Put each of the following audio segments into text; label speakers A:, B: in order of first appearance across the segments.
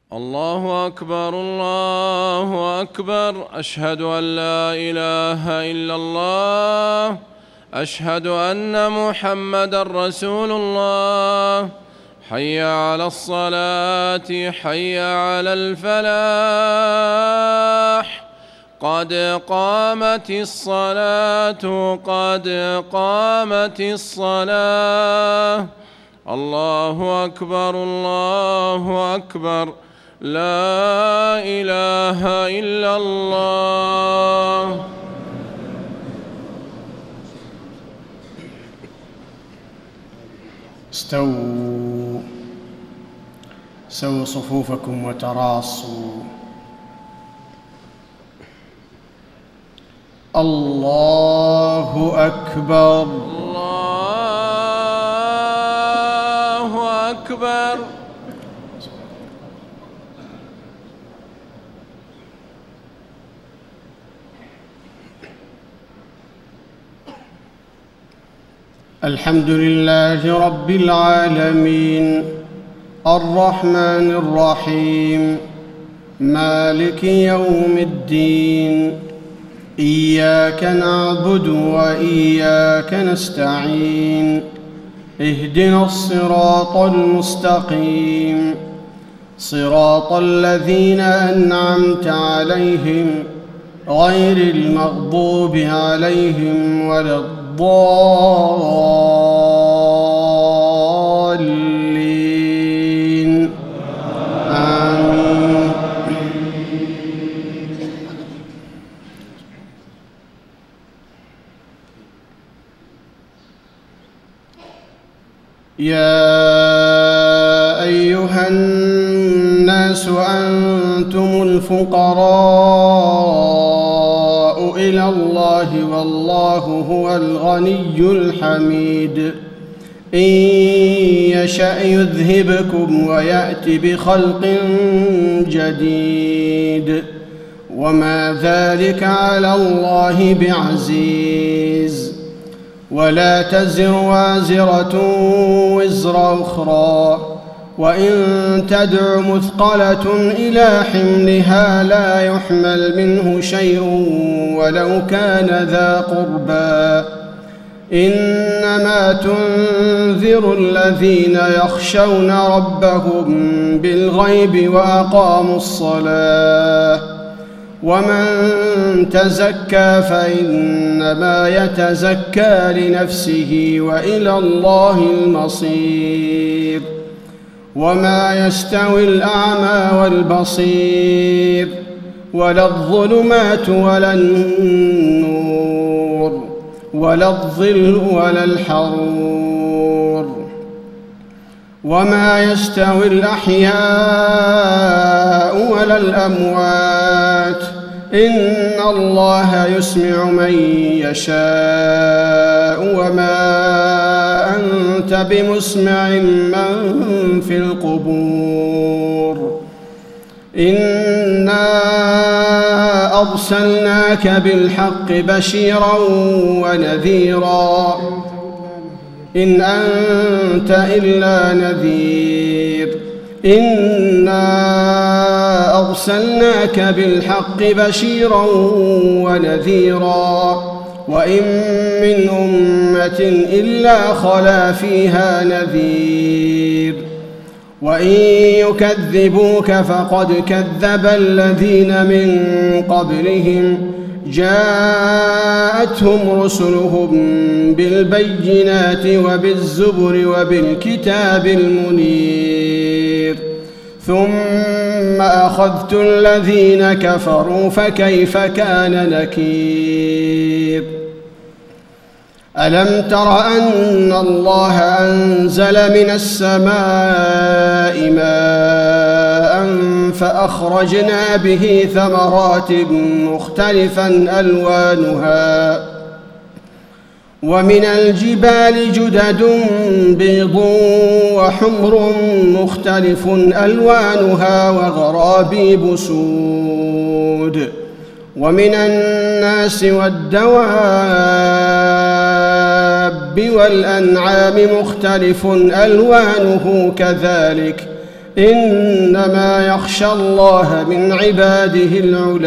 A: الله أكبر الله أكبر. أشهد أن لا إله إلا الله. أشهد أن محمدا رسول الله. حي على الصلاة حي على الفلاح. قد قامت الصلاة قد قامت الصلاة. الله أكبر الله أكبر. لا إله إلا الله.
B: استووا سووا صفوفكم وتراصوا. الله أكبر
A: الله أكبر.
B: الحمد لله رب العالمين الرحمن الرحيم مالك يوم الدين. إياك نعبد وإياك نستعين. اهدنا الصراط المستقيم صراط الذين أنعمت عليهم غير المغضوب عليهم ولا الضالين. آمين. يا أيها الناس أنتم الفقراء إلى الله والله هو الغني الحميد. إن يشأ يذهبكم ويأت بخلق جديد وما ذلك على الله بعزيز. ولا تزر وازرة وزر أخرى وإن تدع مثقلة إلى حملها لا يحمل منه شيء ولو كان ذا قربى. إنما تنذر الذين يخشون ربهم بالغيب وأقاموا الصلاة. ومن تزكى فإنما يتزكى لنفسه وإلى الله المصير. وما يستوي الأعمى والبصير ولا الظلمات ولا النور ولا الظل ولا الحرور. وما يستوي الأحياء ولا الأموات. إن الله يسمع من يشاء وما أنت بمسمع من في القبور. إنا أرسلناك بالحق بشيرا ونذيرا. إن أنت إلا نذير. إنا أرسلناك بالحق بشيرا ونذيرا وإن من أمة إلا خلا فيها نذير. وإن يكذبوك فقد كذب الذين من قبلهم جاءتهم رسلهم بالبينات وبالزبر وبالكتاب المنير. ثم أخذت الذين كفروا فكيف كان نكير. ألم تر أن الله أنزل من السماء ماء فأخرجنا به ثمرات مختلفا ألوانها ومن الجبال جدد بيض وحمر مختلف ألوانها وغرابيب سود. ومن الناس والدواب والأنعام مختلف ألوانه كذلك إنما يخشى الله من عباده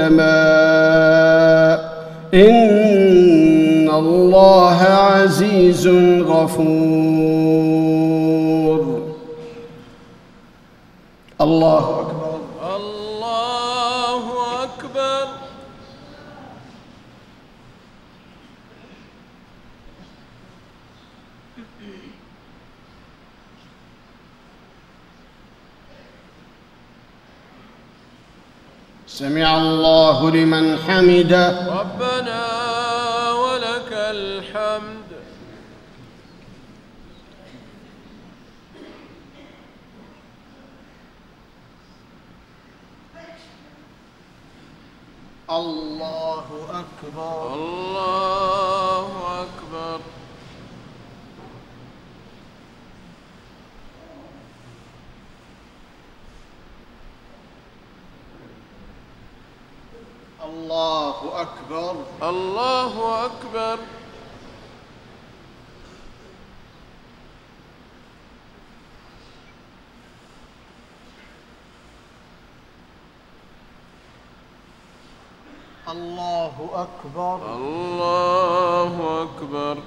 B: العلماء إن الله عزيز غفور. الله أكبر.
A: الله أكبر.
B: سمع الله لمن حمده.
A: ربنا ولك الحمد.
B: الله أكبر.
A: الله أكبر.
B: الله أكبر.
A: الله أكبر.
B: الله أكبر.
A: الله أكبر.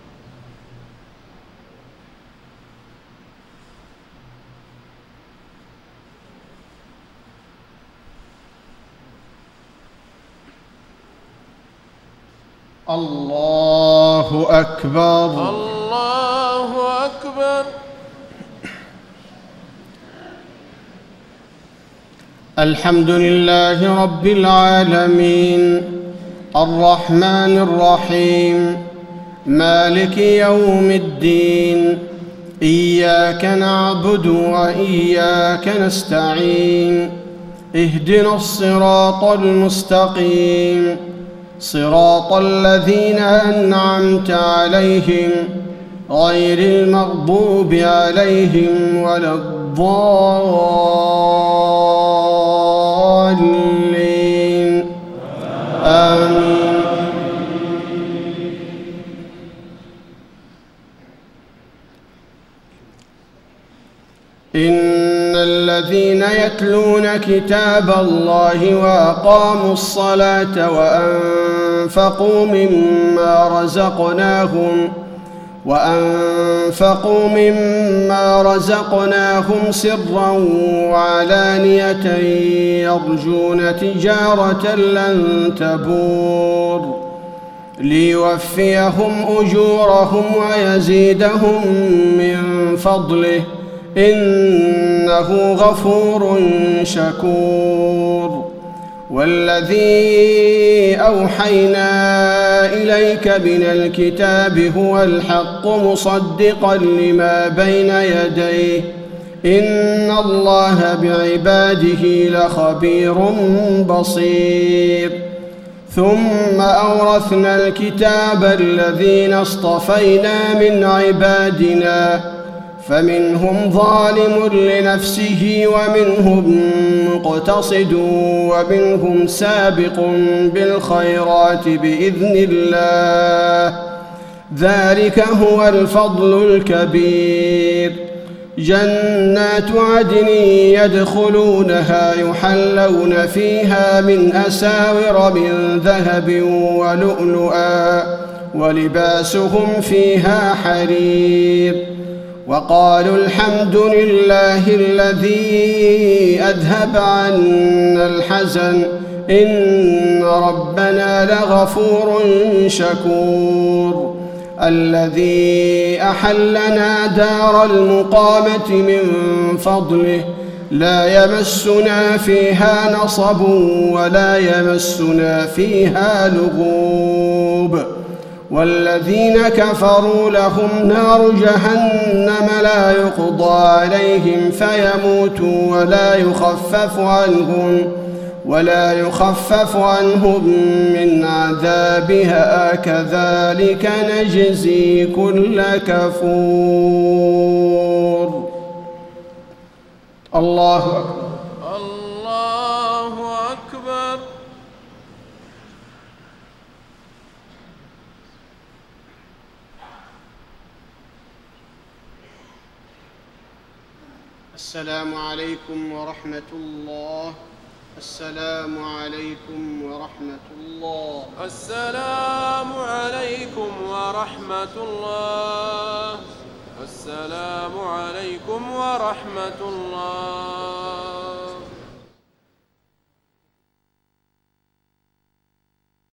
B: الله أكبر.
A: الله أكبر.
B: الحمد لله رب العالمين الرحمن الرحيم مالك يوم الدين إياك نعبد وإياك نستعين اهدنا الصراط المستقيم صراط الذين أنعمت عليهم غير المغضوب عليهم ولا الضالين آمين. إن الذين يتلون كتاب الله وأقاموا الصلاة وأنفقوا مما رزقناهم سرا وعلانية يرجون تجارة لن تبور ليوفيهم أجورهم ويزيدهم من فضله إنه غفور شكور. والذي أوحينا إليك من الكتاب هو الحق مصدقا لما بين يديه إن الله بعباده لخبير بصير. ثم أورثنا الكتاب الذين اصطفينا من عبادنا فمنهم ظالم لنفسه ومنهم مقتصد ومنهم سابق بالخيرات بإذن الله ذلك هو الفضل الكبير. جنات عدن يدخلونها يحلون فيها من أساور من ذهب ولؤلؤا ولباسهم فيها حرير. وقالوا الحمد لله الذي أذهب عنا الحزن إن ربنا لغفور شكور. الذي أحلنا دار المقامة من فضله لا يمسنا فيها نصب ولا يمسنا فيها لغوب. والذين كفروا لهم نار جهنم لا يقضى عليهم فيموتوا ولا يخفف عنهم من عذابها كذلك نجزي كل كفور. الله أكبر.
A: الله أكبر.
B: السلام عليكم ورحمة الله. السلام عليكم ورحمة الله.
A: السلام عليكم ورحمة الله. السلام عليكم ورحمة الله.